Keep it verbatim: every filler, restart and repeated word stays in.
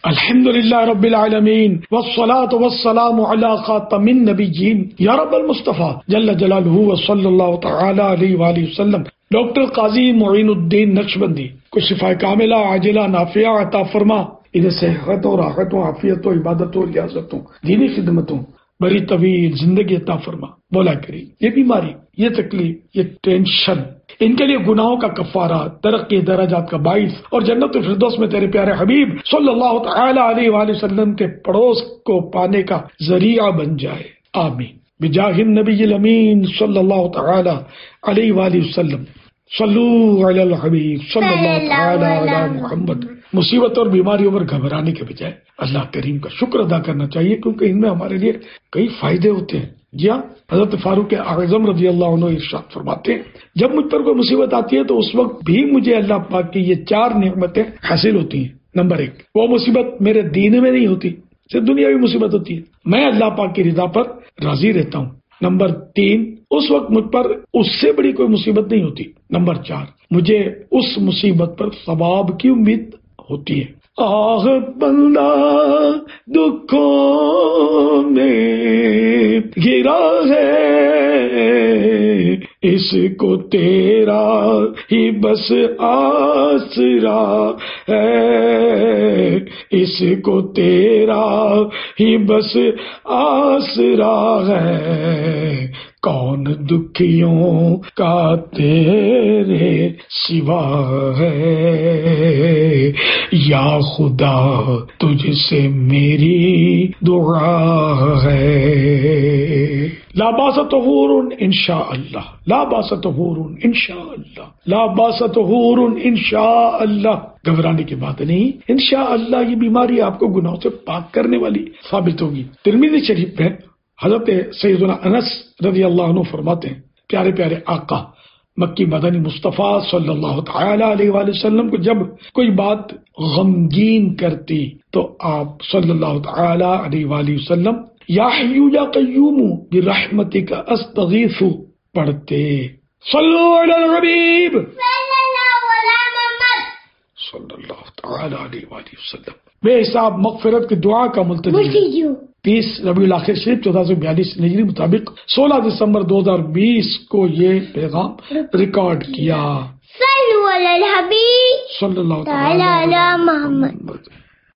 الحمدللہ رب العالمین والصلاة والسلام علی خاتم النبیین یا رب المصطفیٰ جل جلالہ وصلی اللہ تعالی علیہ وآلہ وسلم۔ ڈاکٹر قاضی معین الدین نقشبندی کو شفا کاملہ عاجلہ نافعہ عطا فرما، انہیں صحت اور راحت و عافیت و عبادت و ریاضتوں دینی خدمتوں بڑی طویل زندگی عطا فرما۔ مولا کریم یہ بیماری، یہ تکلیف، یہ ٹینشن، ان کے لیے گناہوں کا کفارہ، ترقی درجات کا باعث اور جنت الفردوس میں تیرے پیارے حبیب صلی اللہ تعالی علیہ وآلہ وسلم کے پڑوس کو پانے کا ذریعہ بن جائے، آمین۔ بجاہ النبی الامین صلی اللہ تعالی علیہ وآلہ وسلم، صلو علی الحبیب صلی اللہ تعالی علی محمد۔ مصیبت اور بیماریوں پر گھبرانے کے بجائے اللہ کریم کا شکر ادا کرنا چاہیے، کیونکہ ان میں ہمارے لیے کئی فائدے ہوتے ہیں۔ جی ہاں، حضرت فاروق اعظم رضی اللہ عنہ ارشاد فرماتے ہیں جب مجھ پر کوئی مصیبت آتی ہے تو اس وقت بھی مجھے اللہ پاک کی یہ چار نعمتیں حاصل ہوتی ہیں۔ نمبر ایک، وہ مصیبت میرے دین میں نہیں ہوتی، صرف دنیاوی مصیبت ہوتی ہے، میں اللہ پاک کی رضا پر راضی رہتا ہوں۔ نمبر تین، اس وقت مجھ پر اس سے بڑی کوئی مصیبت نہیں ہوتی۔ نمبر چار، مجھے اس مصیبت پر ثواب کی امید ہوتی ہے۔ آہ بندہ دکھوں میں گرا ہے، اس کو تیرا ہی بس آسرا ہے، اس کو تیرا ہی بس آسرا ہے، کون دکھیوں کا تیرے سوا ہے، یا خدا تجھ سے میری دعا ہے۔ لا باس طہور انشاء اللہ، لا باس طہور انشاء اللہ، لا باس طہور انشاء اللہ۔ گھبرانے کی بات نہیں، انشاء اللہ یہ بیماری آپ کو گناہوں سے پاک کرنے والی ثابت ہوگی۔ ترمذی شریف میں حضرت سیدنا انس رضی اللہ عنہ فرماتے ہیں پیارے پیارے آقا مکی مدنی مصطفیٰ صلی اللہ تعالی علیہ وآلہ وسلم کو جب کوئی بات غمگین کرتی تو آپ صلی اللہ تعالی علیہ وآلہ وسلم یا حیو یا قیوم برحمتک استغیث پڑھتے۔ صلو علی الحبیب صلی اللہ تعالی علیہ وآلہ وسلم۔ بے حساب مغفرت کی دعا کا ملتزم بیس ربیع الاخر شریف چودہ سو بیالیس ہجری مطابق سولہ دسمبر دو ہزار بیس کو یہ پیغام ریکارڈ کیا۔ صلو علی الحبیب صلی اللہ تعالی علی محمد۔